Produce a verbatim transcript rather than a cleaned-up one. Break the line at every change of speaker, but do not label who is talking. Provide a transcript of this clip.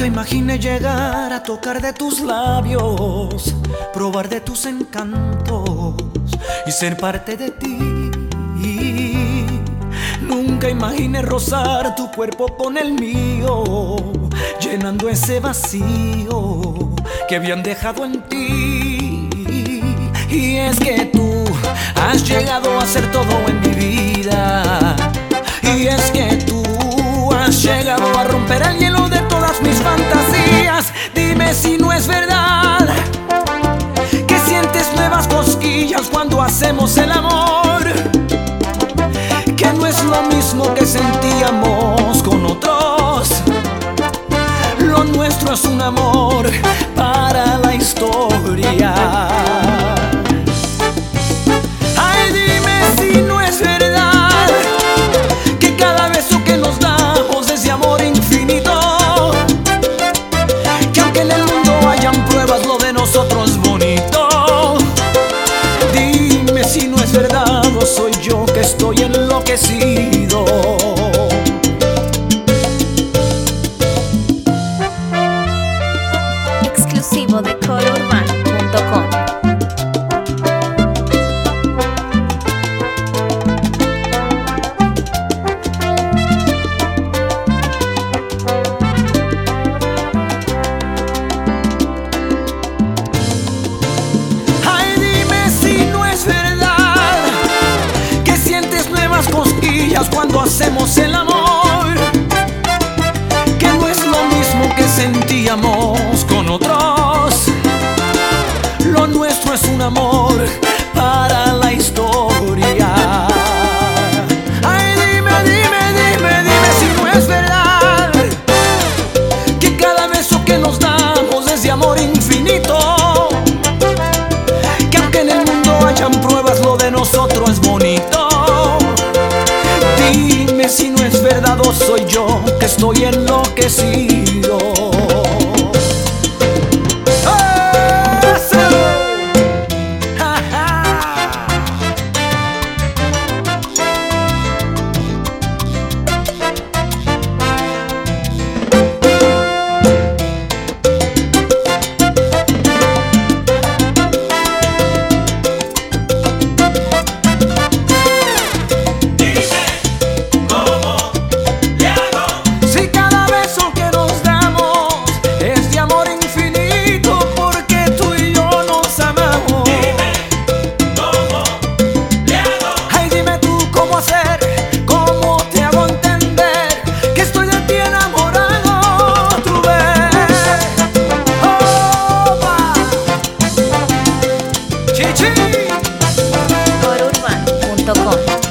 Nunca imaginé llegar a tocar de tus labios, probar de tus encantos y ser parte de ti. Nunca imaginé rozar tu cuerpo con el mío, llenando ese vacío que habían dejado en ti. Y es que tú has llegado a ser todo en mi vida. Y es que tú has llegado a romper el hielo de todas mis fantasías. Dime si no es verdad que sientes nuevas cosquillas cuando hacemos el amor, que no es lo mismo que sentíamos con otros. Lo nuestro es un amor para la historia. Ay, dime si no es verdad que cada beso que nos damos es de amor infinito, que aunque en el mundo hayan pruebas, lo de nosotros es bonito. Dime si no es verdad o soy yo que estoy enloquecido.
Exclusivo de color urbano punto com.
Ay, dime si no es verdad que sientes nuevas cosquillas cuando hacemos el amor, que no es lo mismo que sentíamos con otros. Lo nuestro es un amor para la historia. Ay, dime, dime, dime, dime si no es verdad que cada beso que nos damos es de amor infinito, que aunque en el mundo hayan pruebas, lo de nosotros es bonito. Dime si no es verdad o soy yo que estoy enloquecido.
color urbano punto com.